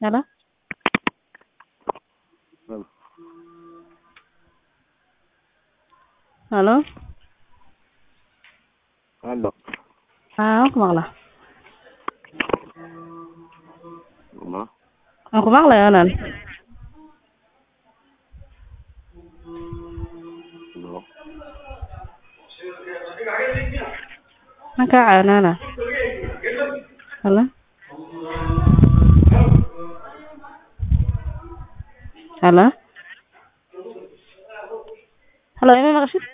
Hello? Hello? Halo. Aku maqlaa. Ma? Aku maqlaa anan. No. Maka caanana. Hello? Hello? Hello, ima maqashid?